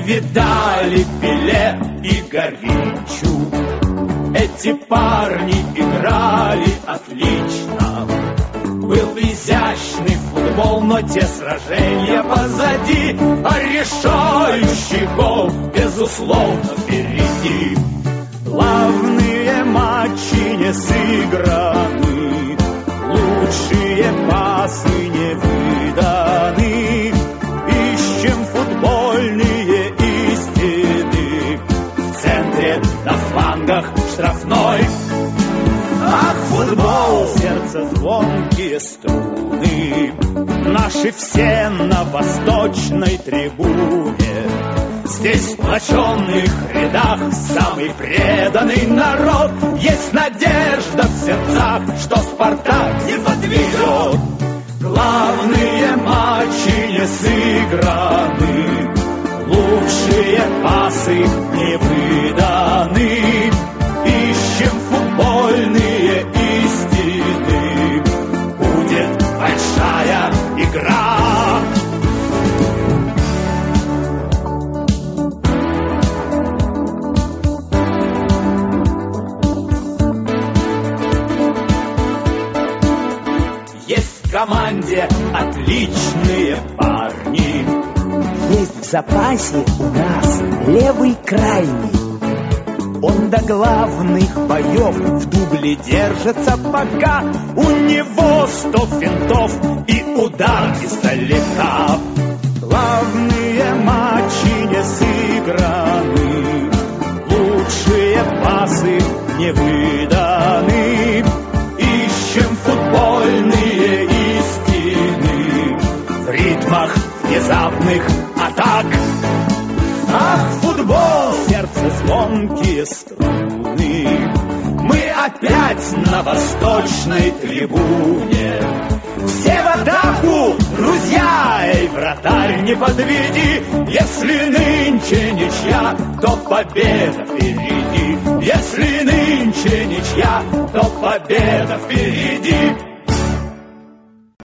видали Пеле и Гаринчу. Эти парни играли отлично. Был изящный футбол, но те сражения позади, а решающий гол, безусловно, впереди. Главные матчи не сыграны, лучшие пасы не выданы. Ищем футбольные истины в центре, на флангах, штрафной. Ах, футбол, сердце звонкие струны, наши все на восточной трибуне. Здесь в сплоченных рядах самый преданный народ. Есть надежда в сердцах, что Спартак не подведет. Главные матчи не сыграны, лучшие пасы не выданы. Ищем футбольные истины, будет большая игра. Есть в команде отличные парни. Есть в запасе у нас левый крайний. Он до главных боев в дубле держится пока. У него 100 финтов и удар издалека. Главные матчи не сыграны, лучшие пасы не выданы. Ищем футбольные истины в ритмах внезапных атак. Ах, футбол, сердце звонкие струны, мы опять на восточной трибуне. Все в атаку, друзья, эй, вратарь, не подведи. Если нынче ничья, то победа впереди. Если нынче ничья, то победа впереди.